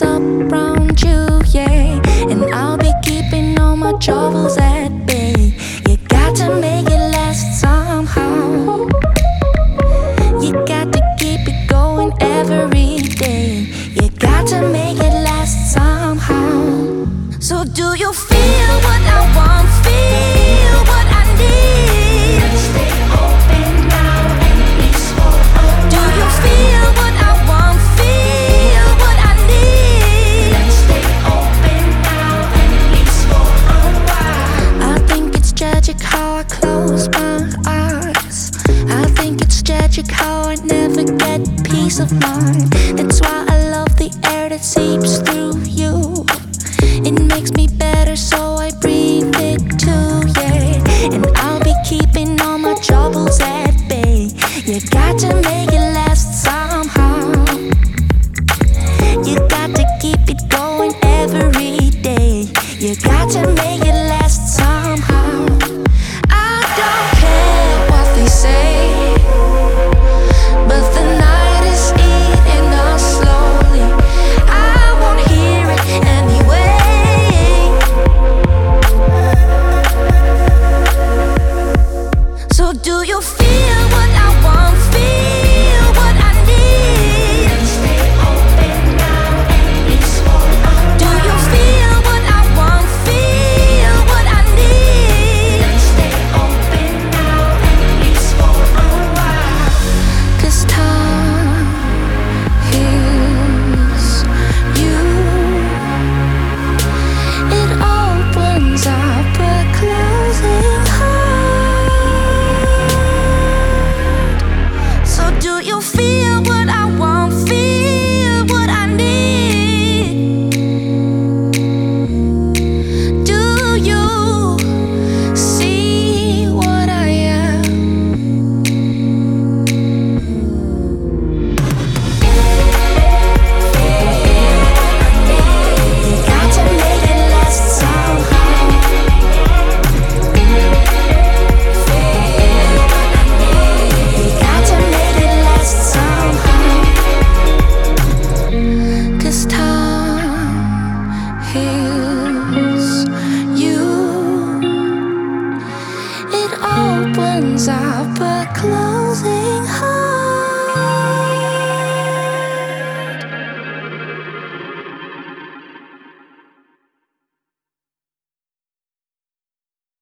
always up around you, yeah. And I'll be keeping all my troubles at bay. You got to make it last somehow. You got to keep it going every day. You got to make it last somehow. So do you feel what I want? Feel what I need? Let's stay open now and peaceful. Do you feel what I want? Feel what I need? Let's stay open now and peaceful. I think it's tragic how I close my eyes. I think it's tragic how I never get peace of mind. That's why I love the air that seeps through you. It makes me better, so I breathe it too, yeah. And I'll be keeping all my troubles at bay. You got to make it last somehow. You got to keep it going every day. You got to make it last somehow. I don't care what they say, but the night is eating us slowly. I won't hear it anyway. So do you feel what I want? Feel what I need? Let's stay open now and peaceful. Do you feel what I want? Feel what I need? Let's stay open now and peaceful. 'Cause time heals you. It opens up a closing heart. So do you feel what I want? Feel what I need? Do you see what I am? You got to make it last somehow. You got to make it last somehow. 'Cause time heals you. It opens up a closing heart.